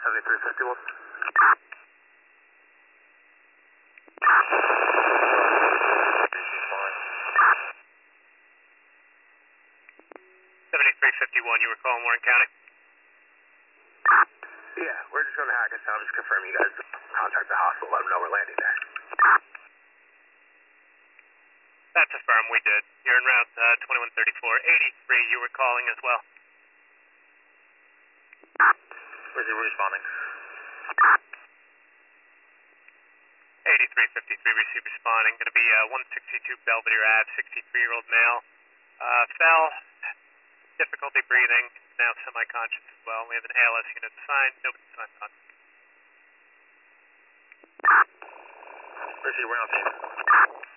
7351. 7351, you were calling Warren County? Yeah, we're just going to Hackettstown. Just confirm you guys contact the hospital, let them know we're landing there. That's affirmed, we did. You're en route 2134. 83, you were calling as well. Where's he responding? 8353, received responding. Going to be 162 Belvedere Ave, 63-year-old male. Fell, difficulty breathing, now semi-conscious as well. We have an ALS unit assigned, nobody signed on. Where's he around here?